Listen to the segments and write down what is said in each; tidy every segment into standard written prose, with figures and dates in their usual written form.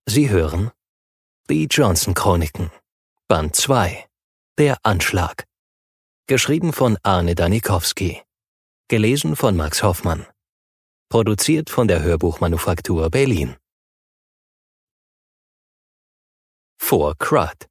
Sie hören die Johnson-Chroniken, Band 2, Der Anschlag. Geschrieben von Arne Danikowski. Gelesen von Max Hoffmann. Produziert von der Hörbuchmanufaktur Berlin. Vor Crud.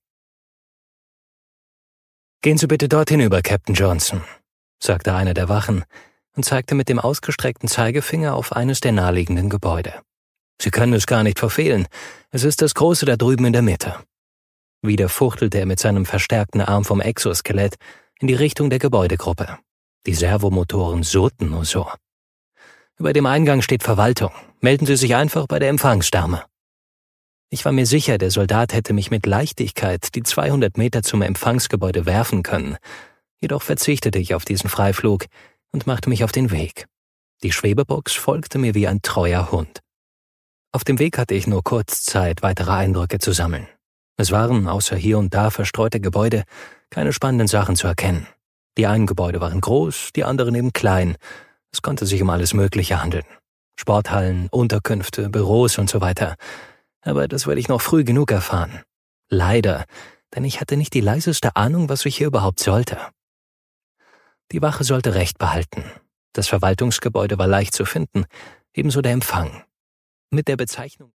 »Gehen Sie bitte dort hinüber, Captain Johnson«, sagte einer der Wachen und zeigte mit dem ausgestreckten Zeigefinger auf eines der naheliegenden Gebäude. »Sie können es gar nicht verfehlen. Es ist das große da drüben in der Mitte.« Wieder fuchtelte er mit seinem verstärkten Arm vom Exoskelett in die Richtung der Gebäudegruppe. Die Servomotoren surrten nur so. »Über dem Eingang steht Verwaltung. Melden Sie sich einfach bei der Empfangsdame.« Ich war mir sicher, der Soldat hätte mich mit Leichtigkeit die 200 Meter zum Empfangsgebäude werfen können. Jedoch verzichtete ich auf diesen Freiflug und machte mich auf den Weg. Die Schwebebox folgte mir wie ein treuer Hund. Auf dem Weg hatte ich nur kurz Zeit, weitere Eindrücke zu sammeln. Es waren, außer hier und da verstreute Gebäude, keine spannenden Sachen zu erkennen. Die einen Gebäude waren groß, die anderen eben klein. Es konnte sich um alles Mögliche handeln. Sporthallen, Unterkünfte, Büros und so weiter. Aber das werde ich noch früh genug erfahren. Leider, denn ich hatte nicht die leiseste Ahnung, was ich hier überhaupt sollte. Die Wache sollte Recht behalten. Das Verwaltungsgebäude war leicht zu finden, ebenso der Empfang. Mit der Bezeichnung